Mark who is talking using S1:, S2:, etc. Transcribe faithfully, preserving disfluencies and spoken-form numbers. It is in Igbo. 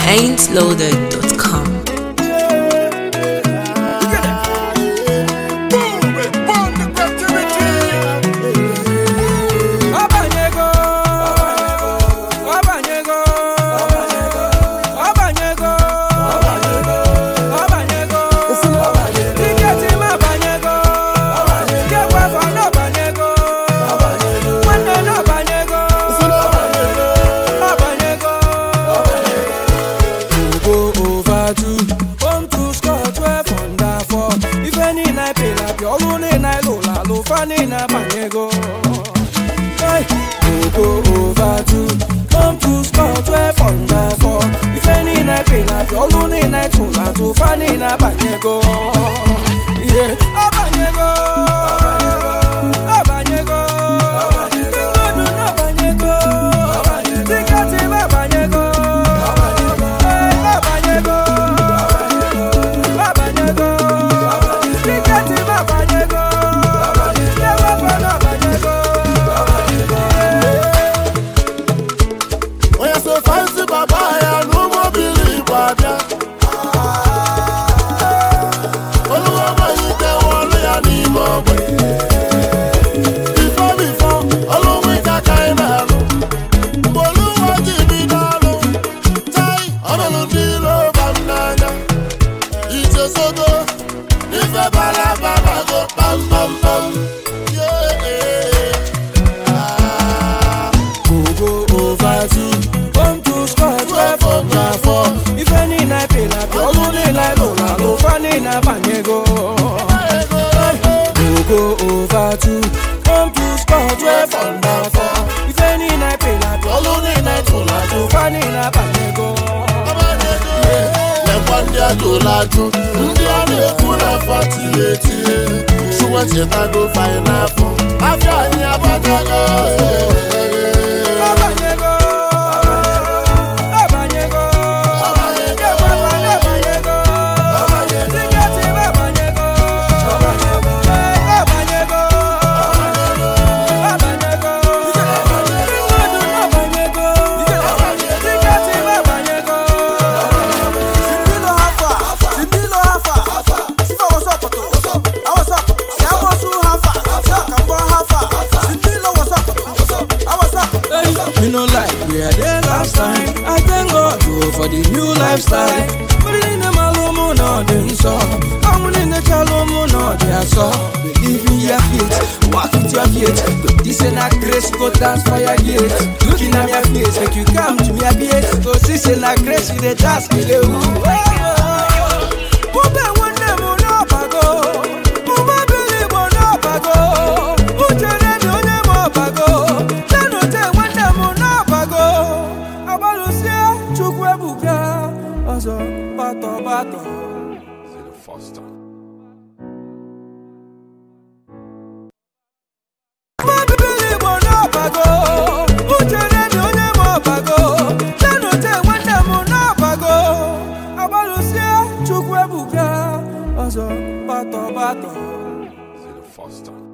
S1: ain't loaded dot com.
S2: Nina Banyego, hey, go over to come to score twelve under four. If any night pay up, your lonely night to la to Fanina Banyego, yeah, Abanyego, Abanyego, Abanyego, Abanyego, Abanyego, Abanyego, Banyego, go over to come to score twelve under four. If any night pay like all only night to la to Fanina Banyego.
S3: Le Pandia to la to India le kuna forty-eight. She wants you to go find a phone. After you have a dog.
S2: You know, like we had there last time. I thank God oh, for the new lifestyle. But in the Malomo, no, they saw. I'm in the Chalomo, no, they saw. Believe in your feet, walk with your feet. But this ain't a grace, go dance for your gate. Looking at your face, like you come to me a bit. So this ain't a grace, you the task, you do. Bato, bato.
S3: Zero Foster.
S2: Bato, bato.
S3: Zero Foster.